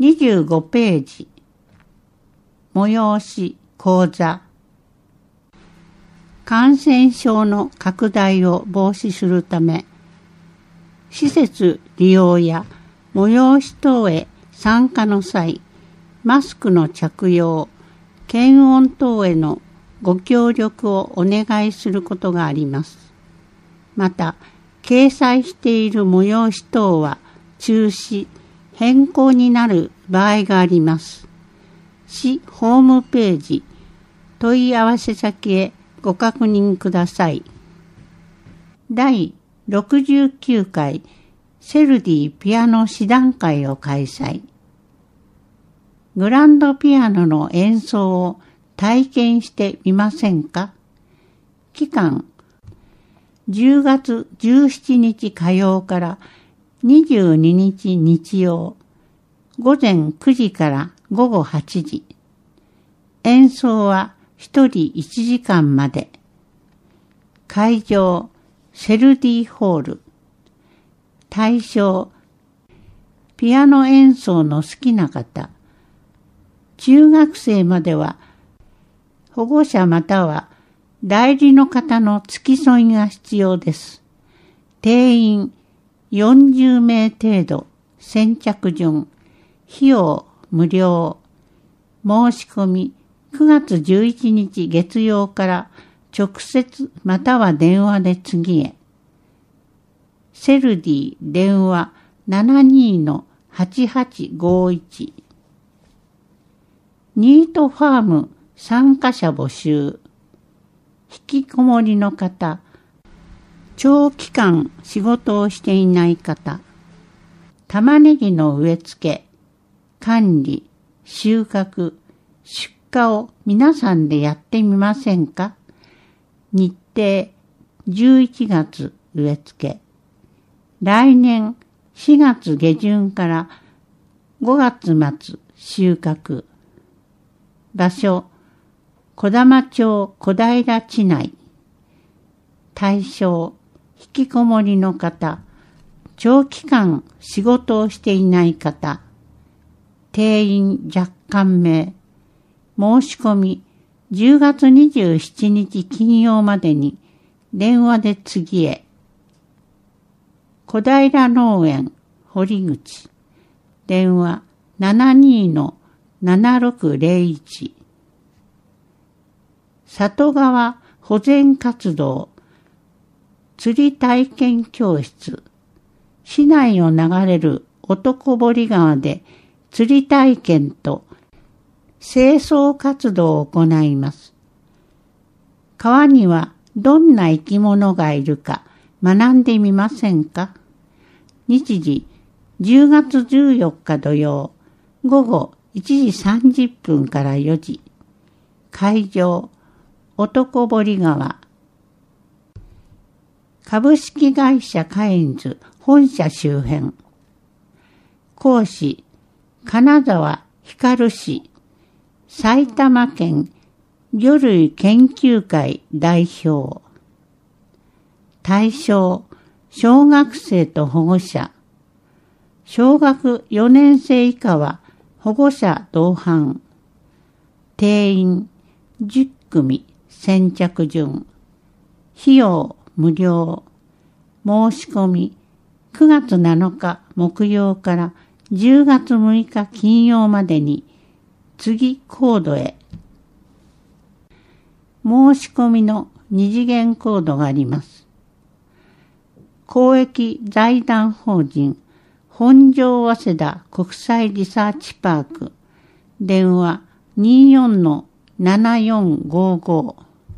25ページ。催し講座。感染症の拡大を防止するため、施設利用や催し等へ参加の際、マスクの着用、検温等へのご協力をお願いすることがあります。また、掲載している催し等は中止、変更になる場合があります。市ホームページ、問い合わせ先へご確認ください。第69回セルディピアノ師団会を開催。グランドピアノの演奏を体験してみませんか？期間、10月17日火曜から22日日曜、午前9時から午後8時。演奏は1人1時間まで。会場、セルディホール。対象、ピアノ演奏の好きな方。中学生までは、保護者または代理の方の付き添いが必要です。定員40名程度、先着順、費用無料。申し込み9月11日月曜から直接または電話で次へ。セルディ電話 72-8851。ニートファーム参加者募集。引きこもりの方、長期間仕事をしていない方、玉ねぎの植え付け、管理、収穫、出荷を皆さんでやってみませんか？日程11月植え付け。来年4月下旬から5月末収穫。場所、小玉町小平地内。対象、引きこもりの方、長期間仕事をしていない方。定員若干名。申し込み10月27日金曜までに電話で次へ。小平農園堀口。電話 72-7601。里川保全活動釣り体験教室。市内を流れる男堀川で釣り体験と清掃活動を行います。川にはどんな生き物がいるか学んでみませんか？日時10月14日土曜午後1時30分から4時。会場、男堀川。株式会社カインズ本社周辺。講師、金沢光氏。埼玉県魚類研究会代表。対象、小学生と保護者。小学4年生以下は保護者同伴。定員10組先着順。費用無料。申し込み9月7日木曜から10月6日金曜までに次コードへ。申し込みの2次元コードがあります。公益財団法人本庄早稲田国際リサーチパーク。電話 24-7455。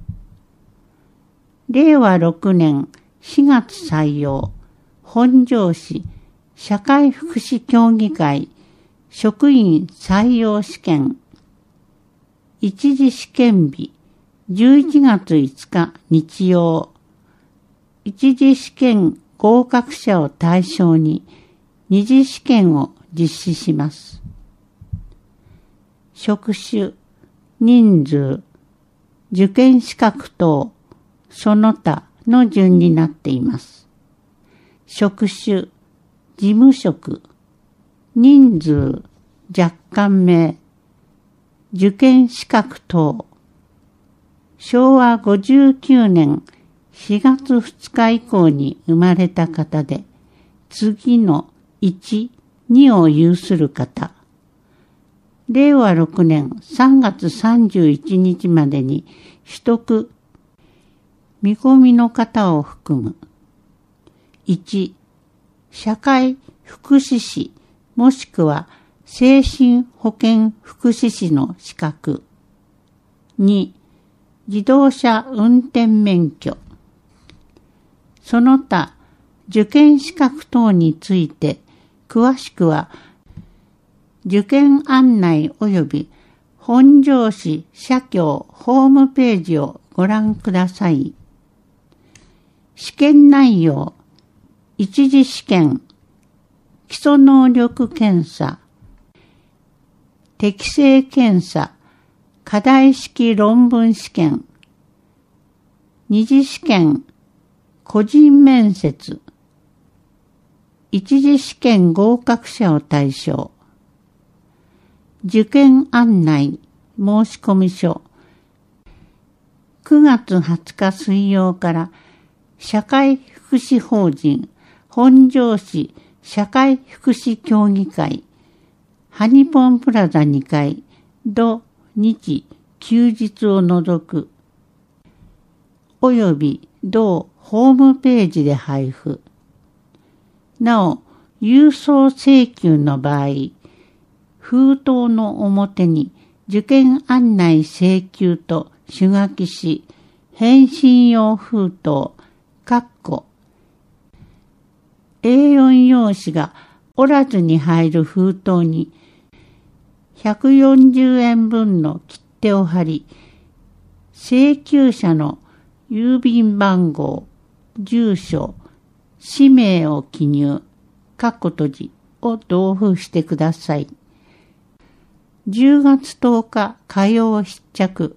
令和6年4月採用。本庄市社会福祉協議会職員採用試験。一次試験日11月5日日曜。一次試験合格者を対象に二次試験を実施します。職種、人数、受験資格等、その他の順になっています。職種、事務職、人数、 若干名、受験資格等、昭和59年4月2日以降に生まれた方で、次の1、2を有する方、令和6年3月31日までに取得、見込みの方を含む。1、社会福祉士もしくは精神保健福祉士の資格。2、自動車運転免許。その他、受験資格等について、詳しくは、受験案内及び本庄市社協ホームページをご覧ください。試験内容、一次試験、基礎能力検査、適性検査、課題式論文試験、二次試験、個人面接、一次試験合格者を対象、受験案内申込書、9月20日水曜から社会福祉法人本庄市社会福祉協議会ハニポンプラザ2階土日休日を除くおよび同ホームページで配布。なお、郵送請求の場合、封筒の表に受験案内請求と手書きし、返信用封筒、A4 用紙が折らずに入る封筒に140円分の切手を貼り、請求者の郵便番号、住所、氏名を記入、閉じを同封してください。10月10日火曜必着。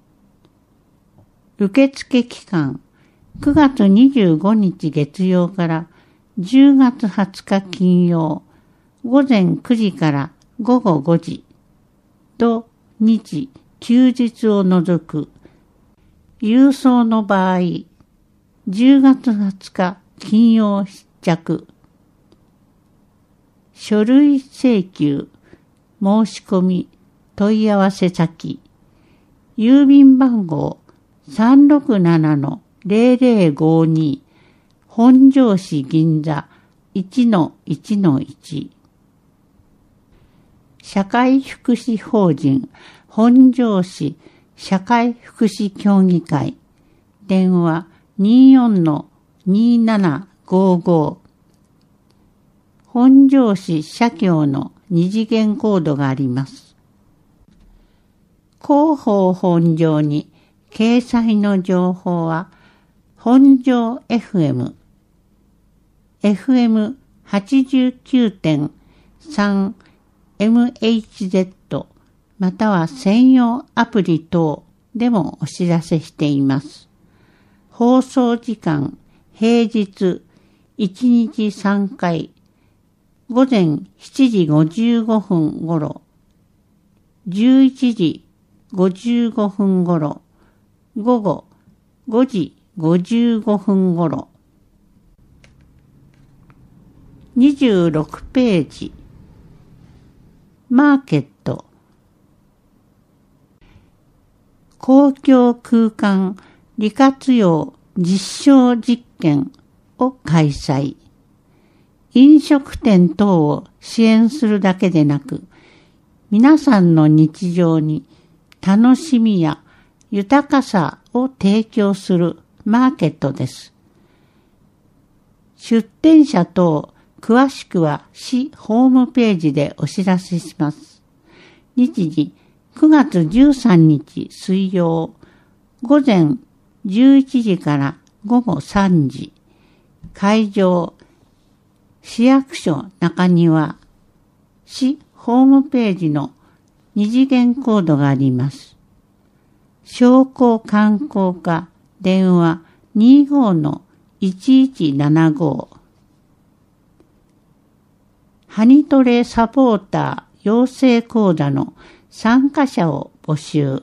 受付期間、9月25日月曜から10月20日金曜、午前9時から午後5時、土日休日を除く、郵送の場合、10月20日金曜必着。書類請求、申し込み、問い合わせ先、郵便番号 367-0052 本庄市銀座 1-1-1 社会福祉法人本庄市社会福祉協議会電話 24-2755 本庄市社協の二次元コードがあります。広報本庄に掲載の情報は本庄 FM、FM89.3 MHz または専用アプリ等でもお知らせしています。放送時間平日1日3回午前7時55分頃、11時55分頃、午後5時55分頃。26ページ。マーケット。公共空間利活用実証実験を開催。飲食店等を支援するだけでなく、皆さんの日常に楽しみや豊かさを提供するマーケットです。出店者等、詳しくは市ホームページでお知らせします。日時9月13日水曜、午前11時から午後3時、会場、市役所中庭、市ホームページの二次元コードがあります。商工観光課電話 25-1175 ハニトレサポータ養成講座の参加者を募集。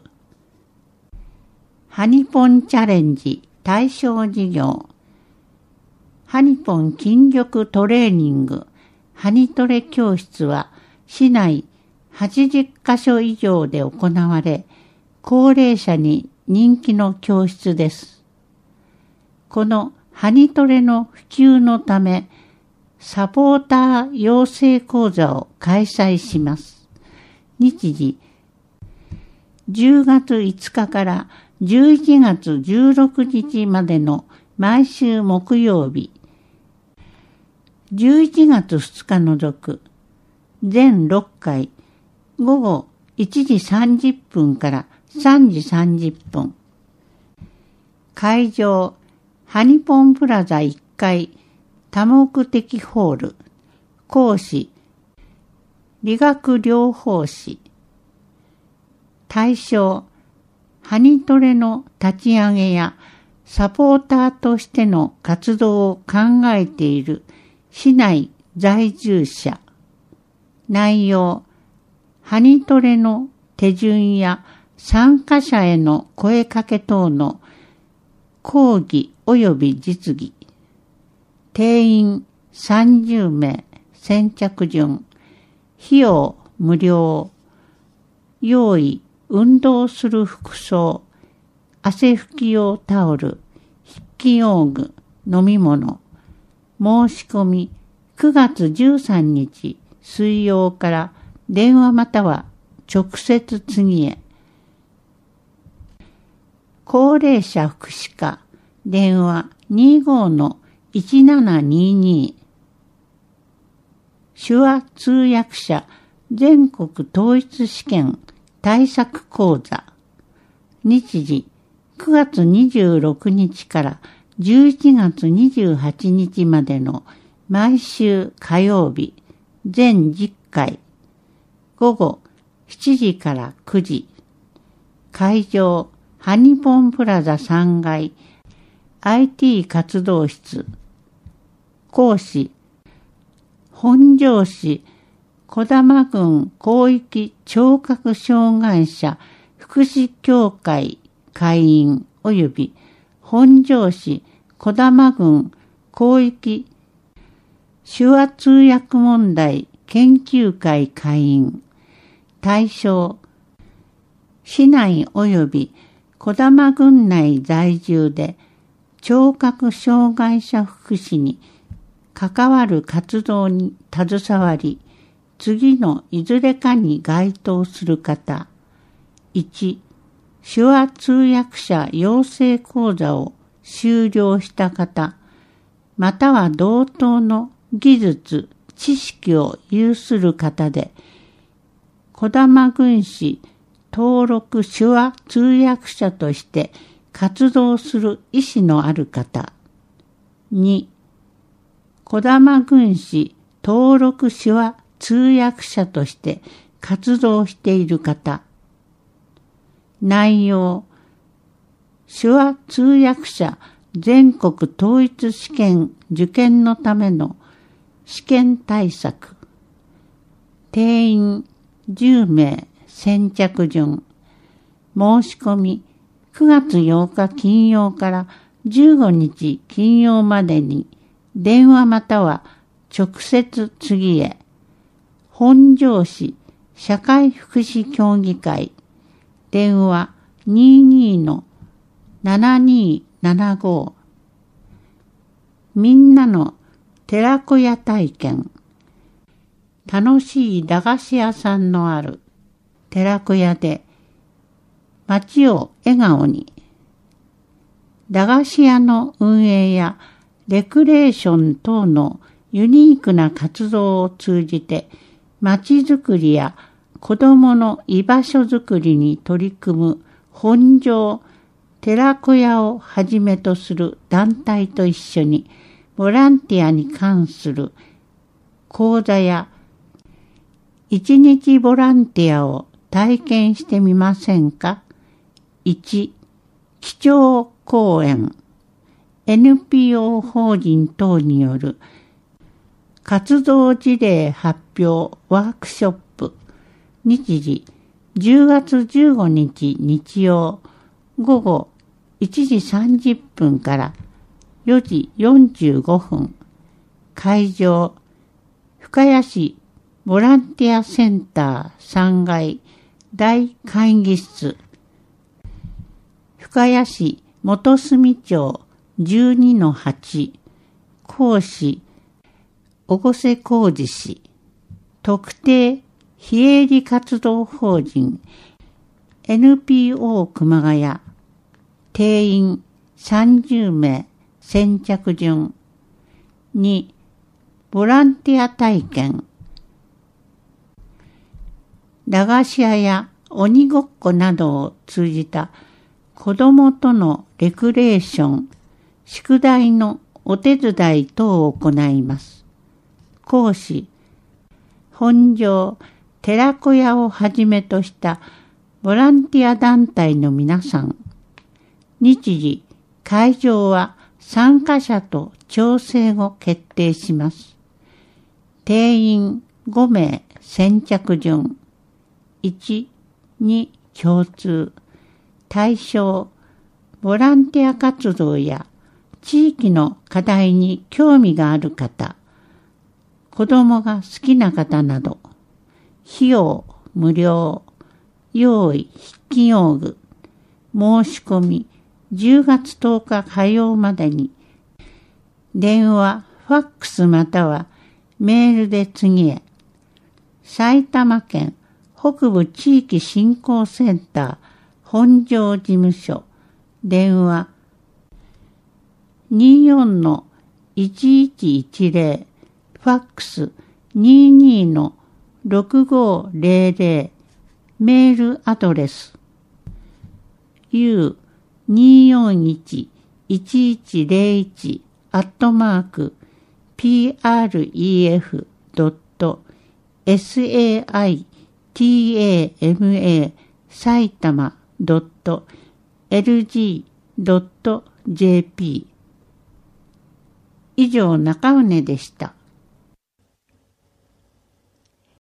ハニポンチャレンジ対象事業。ハニポン筋力トレーニングハニトレ教室は市内80カ所以上で行われ、高齢者に人気の教室です。このハニトレの普及のため、サポーター養成講座を開催します。日時、10月5日から11月16日までの毎週木曜日、11月2日除く、全6回、午後1時30分から3時30分。会場、ハニポンプラザ1階、多目的ホール。講師、理学療法士。対象、ハニトレの立ち上げやサポーターとしての活動を考えている市内在住者。内容、ハニトレの手順や参加者への声かけ等の講義及び実技。定員30名、先着順。費用無料。用意、運動する服装。汗拭き用タオル。筆記用具、飲み物。申し込み9月13日水曜から電話または直接次へ。高齢者福祉課電話 25-1722 手話通訳者全国統一試験対策講座。日時9月26日から11月28日までの毎週火曜日全10回午後7時から9時。会場ハニポンプラザ3階 IT 活動室。講師本庄市児玉郡広域聴覚障害者福祉協会会員及び本庄市児玉郡広域手話通訳問題研究会会員。対象、市内及び児玉郡内在住で聴覚障害者福祉に関わる活動に携わり、次のいずれかに該当する方。1、手話通訳者養成講座を修了した方、または同等の技術、知識を有する方で、児玉郡市登録手話通訳者として活動する意思のある方。2、児玉郡市登録手話通訳者として活動している方。内容、手話通訳者全国統一試験受験のための試験対策。定員10名、先着順。申し込み9月8日金曜から15日金曜までに電話または直接次へ。本庄市社会福祉協議会電話 22-7275 みんなの寺子屋体験。楽しい駄菓子屋さんのある寺子屋で街を笑顔に。駄菓子屋の運営やレクレーション等のユニークな活動を通じて街づくりや子どもの居場所づくりに取り組む本庄寺子屋をはじめとする団体と一緒にボランティアに関する講座や一日ボランティアを体験してみませんか。1、基調講演 NPO 法人等による活動事例発表ワークショップ日時10月15日日曜午後1時30分から4時45分。会場、深谷市ボランティアセンター3階大会議室。深谷市元住町 12-8。講師、小瀬浩二氏。特定非営利活動法人 NPO 熊谷。定員30名。先着順。2、ボランティア体験。駄菓子屋や鬼ごっこなどを通じた子どもとのレクレーション、宿題のお手伝い等を行います。講師、本庄寺子屋をはじめとしたボランティア団体の皆さん。日時、会場は参加者と調整後決定します。定員5名先着順。1、2共通。対象、ボランティア活動や地域の課題に興味がある方、子供が好きな方など。費用無料。用意筆記用具。申し込み10月10日火曜までに。電話、ファックスまたはメールで次へ。埼玉県北部地域振興センター本庄事務所。電話 24-1110。ファックス 22-6500。メールアドレス u211-pref.saitama saitama.lg.jp。 以上、中畝でした。